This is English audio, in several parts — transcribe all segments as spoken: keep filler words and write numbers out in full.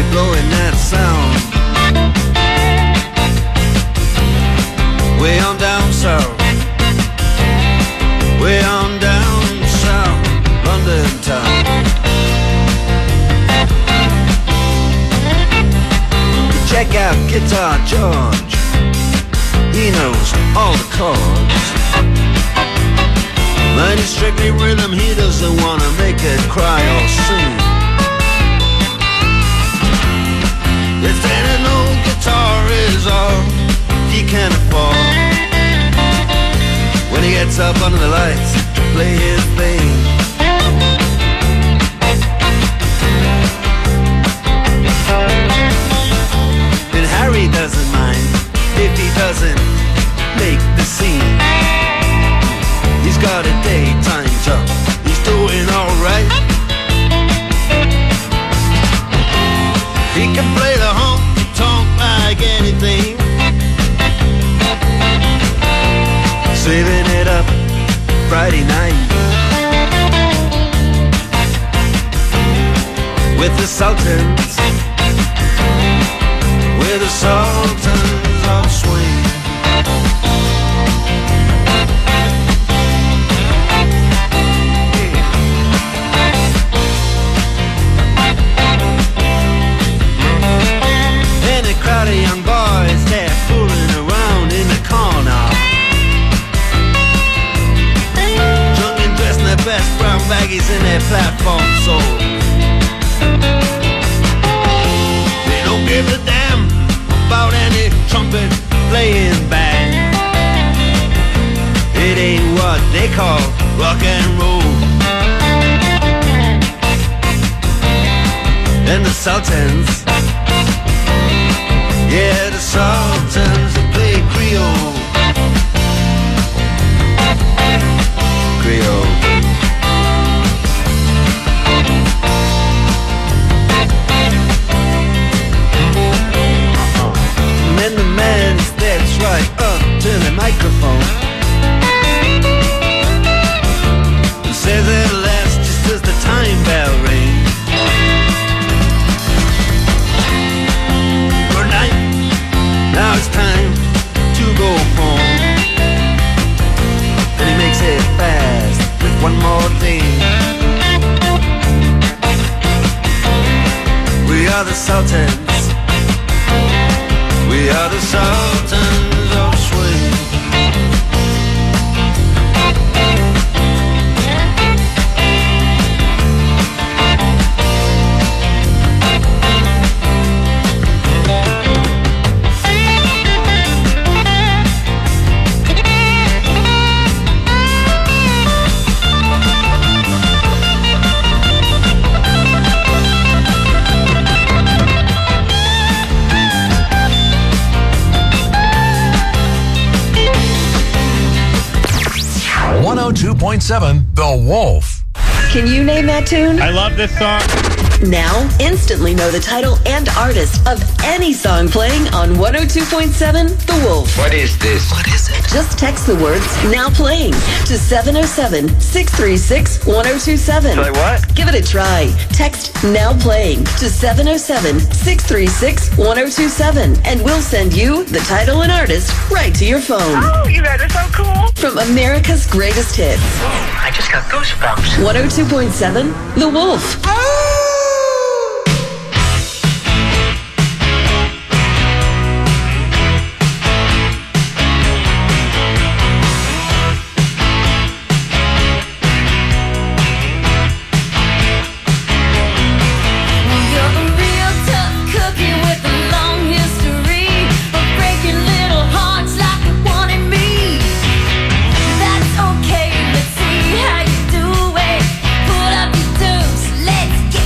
be blowing that sound. Way on down south, way on down south, London town. Check out Guitar George, he knows all the chords. Mine is strictly rhythm, he doesn't wanna make it cry or sing. If then an old guitar is all he can afford, when he gets up under the lights to play his thing, and Harry doesn't mind if he doesn't make the scene. He's got a daytime job, he's doing alright. He can play the honky-tonk like anything, saving it up Friday night with the Sultans, with the Sultans of Swing. And a crowd of young boys, they're fooling around in the corner, drunk and dressed in their best brown baggies in their platform soles. They don't give a damn about any trumpet playing band. It ain't what they call rock and roll. And the Sultans, yeah, the Sultans, they play Creole. Creole. And then the man steps right up to the microphone and says at last, just as the time bell rings, good night, now it's time to go home. And he makes it fast with one more thing. We are the Sultans, we are the Sultans of Swing. one oh two point seven The Wolf. Can you name that tune? I love this song. Now, instantly know the title and artist of any song playing on one oh two point seven The Wolf. What is this? What is it? Just text the words "now playing" to seven oh seven, six three six, one oh two seven. Say what? Give it a try. Text "now playing" to seven oh seven, six three six, one oh two seven, and we'll send you the title and artist right to your phone. Oh, you guys are so cool. From America's greatest hits. I just got goosebumps. one oh two point seven The Wolf. Let's get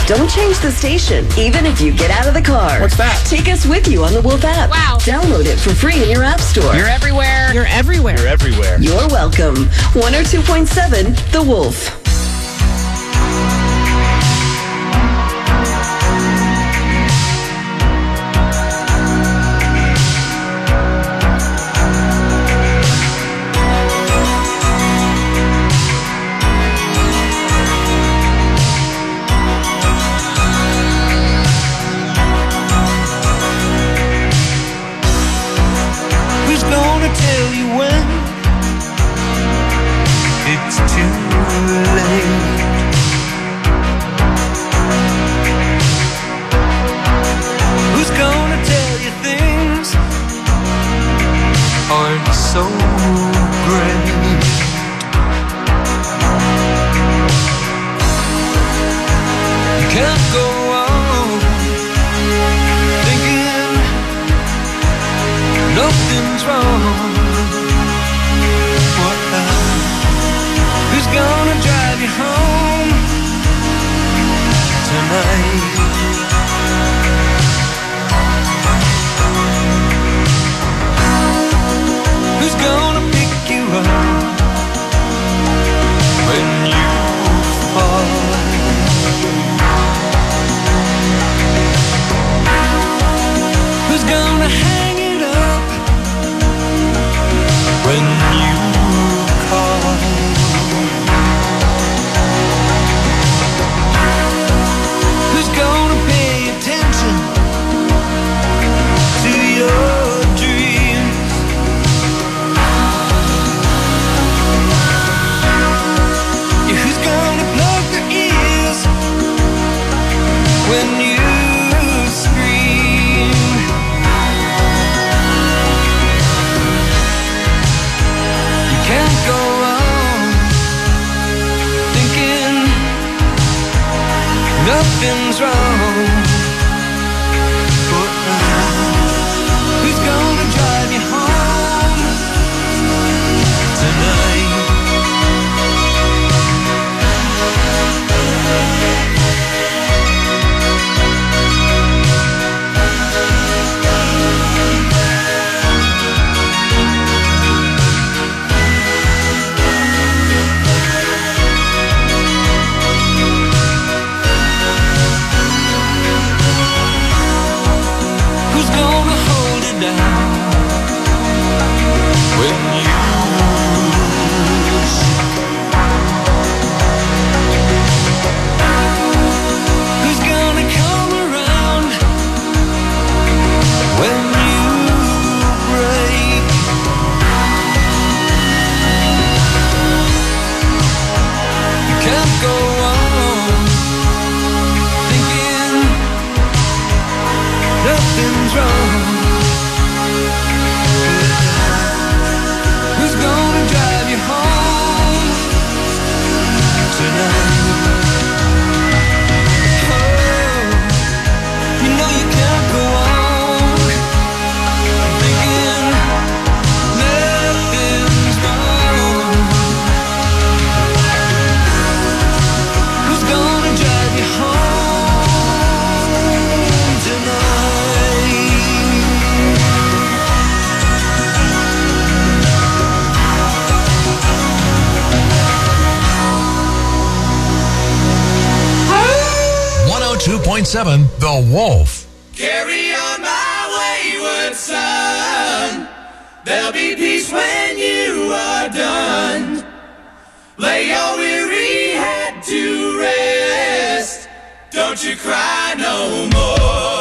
Don't change the station, even if you get out of the car. What's that? Take us with you on the Wolf app. Wow. Download it for free in your app store. You're everywhere. You're everywhere. You're everywhere. You're welcome. one oh two point seven The Wolf. Tell you when it's too late. Who's gonna tell you things aren't so great? You can't go on thinking nothing's wrong. What else? Who's gonna drive you home tonight? Who's gonna pick you up when you fall? Who's gonna hang it up when you call? Who's gonna pay attention to your dreams? Yeah, who's gonna plug their ears when you scream? Can't go on thinking nothing's wrong. But who's gonna drive you home tonight? two point seven The Wolf. Carry on my wayward son. There'll be peace when you are done. Lay your weary head to rest. Don't you cry no more.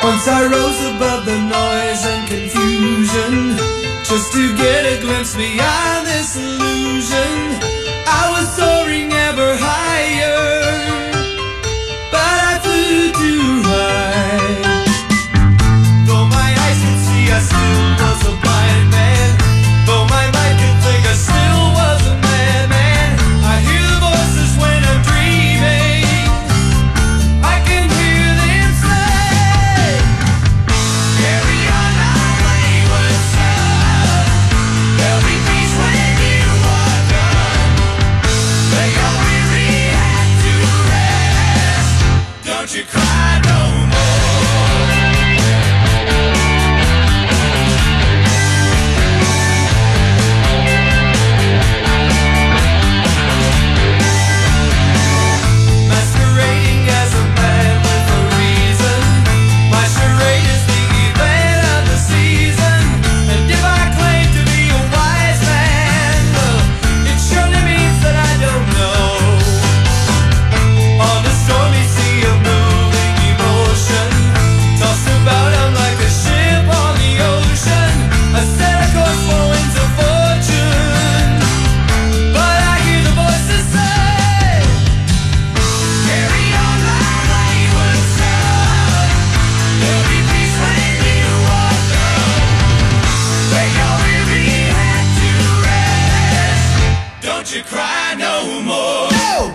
Once I rose above the noise and confusion, just to get a glimpse beyond this illusion. I was soaring ever higher, but I flew too high. Though my eyes could see, I still was a blind man. Though my mind could think, I still was a madman. I hear the voices when I'm dreaming. I can hear them say, carry on my wayward son. There'll be peace when you are done. Lay your weary head to rest. Don't you cry no more. Masquerading as a man with a reason. My charade is the event of the season. And if I claim to be a wise man, uh, it surely means that I don't know. On the stormy sea of moving emotion, tossed about I'm like a ship on the ocean. I set a course for winds of fortune, but I hear the voices say, carry on my wayward son. There'll be peace when you are done. Lay your weary head to rest. Don't you cry no more. No!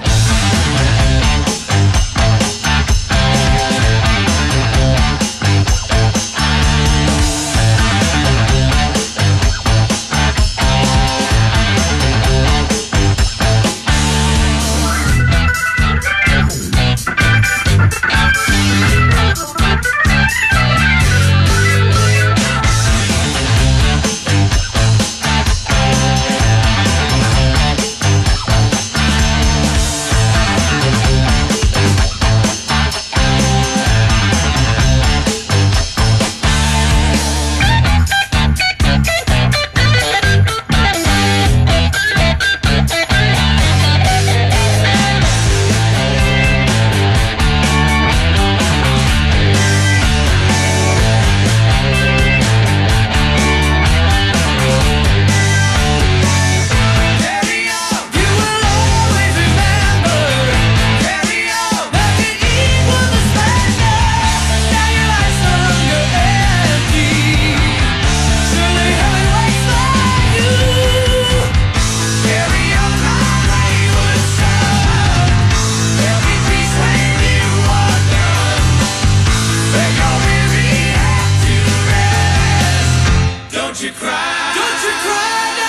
Carry on, you will always remember. Carry on, like an equal the splendor. Now your life's no longer empty. Surely heaven waits for you. Carry on, my wayward son. There'll be peace when you are done. Lay your weary head to rest. Don't you cry. Don't you cry no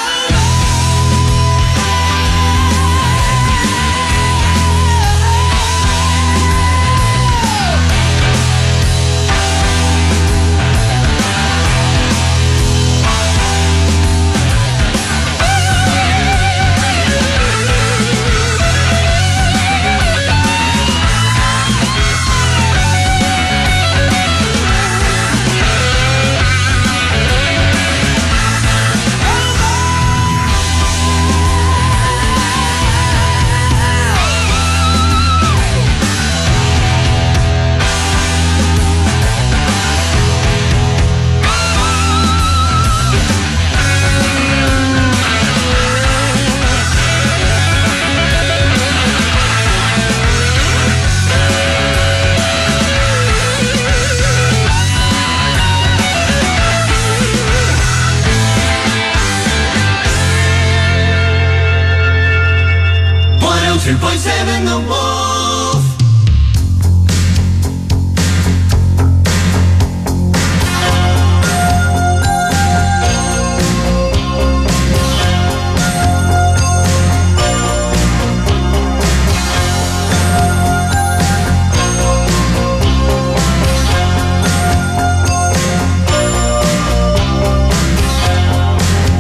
one oh two point seven The Wolf.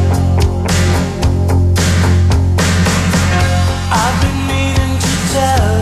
I've been meaning to tell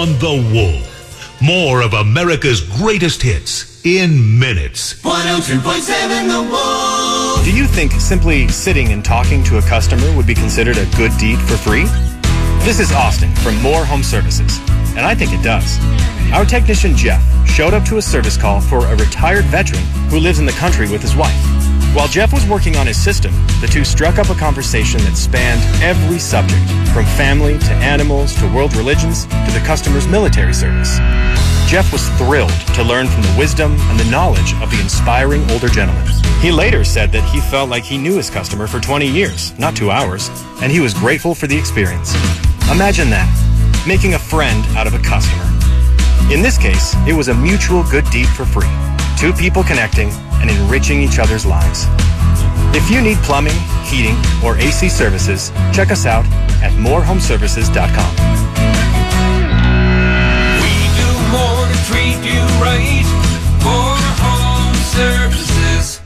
on The Wolf. More of America's greatest hits in minutes. one oh two point seven The Wolf. Do you think simply sitting and talking to a customer would be considered a good deed for free? This is Austin from Moore Home Services, and I think it does. Our technician Jeff showed up to a service call for a retired veteran who lives in the country with his wife. While Jeff was working on his system, the two struck up a conversation that spanned every subject, from family to animals to world religions to the customer's military service. Jeff was thrilled to learn from the wisdom and the knowledge of the inspiring older gentleman. He later said that he felt like he knew his customer for twenty years, not two hours, and he was grateful for the experience. Imagine that, making a friend out of a customer. In this case, it was a mutual good deed for free. Two people connecting and enriching each other's lives. If you need plumbing, heating, or A C services, check us out at more home services dot com. We do more to treat you right. More Home Services.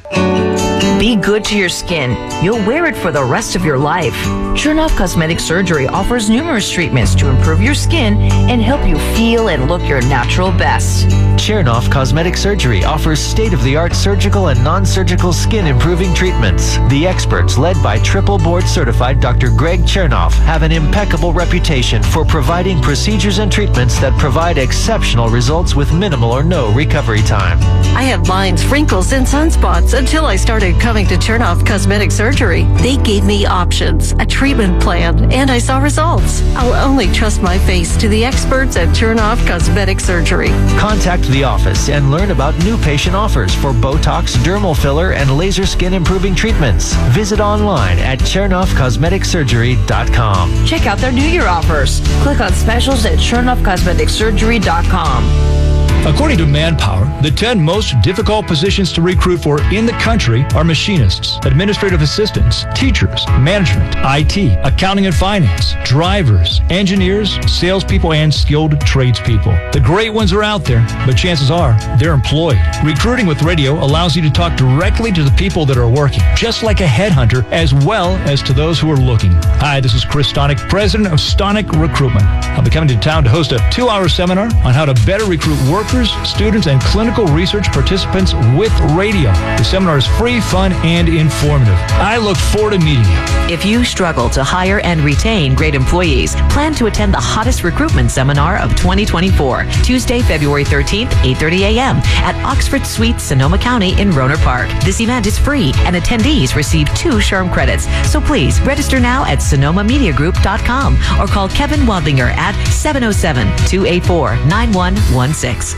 Be good to your skin. You'll wear it for the rest of your life. Chernoff Cosmetic Surgery offers numerous treatments to improve your skin and help you feel and look your natural best. Chernoff Cosmetic Surgery offers state-of-the-art surgical and non-surgical skin improving treatments. The experts, led by triple board certified Doctor Greg Chernoff, have an impeccable reputation for providing procedures and treatments that provide exceptional results with minimal or no recovery time. I had lines, wrinkles, and sunspots until I started coming to Chernoff Cosmetic Surgery. They gave me options, a treatment plan, and I saw results. I'll only trust my face to the experts at Chernoff Cosmetic Surgery. Contact the office and learn about new patient offers for Botox, dermal filler, and laser skin improving treatments. Visit online at chernoff cosmetic surgery dot com. Check out their New Year offers. Click on specials at chernoff cosmetic surgery dot com. According to Manpower, the ten most difficult positions to recruit for in the country are machinists, administrative assistants, teachers, management, I T, accounting and finance, drivers, engineers, salespeople, and skilled tradespeople. The great ones are out there, but chances are they're employed. Recruiting with radio allows you to talk directly to the people that are working, just like a headhunter, as well as to those who are looking. Hi, this is Chris Stonick, president of Stonick Recruitment. I'll be coming to town to host a two-hour seminar on how to better recruit workers, students, and clinical research participants with radio. The seminar is free, fun, and informative. I look forward to meeting you. If you struggle to hire and retain great employees, plan to attend the hottest recruitment seminar of twenty twenty-four, Tuesday, February thirteenth, eight thirty a.m. at Oxford Suites, Sonoma County in Rohnert Park. This event is free, and attendees receive two SHRM credits. So please register now at sonoma media group dot com or call Kevin Wadlinger at seven oh seven, two eight four, nine one one six.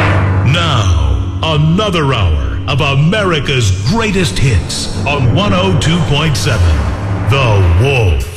Now, another hour of America's greatest hits on one oh two point seven The Wolf.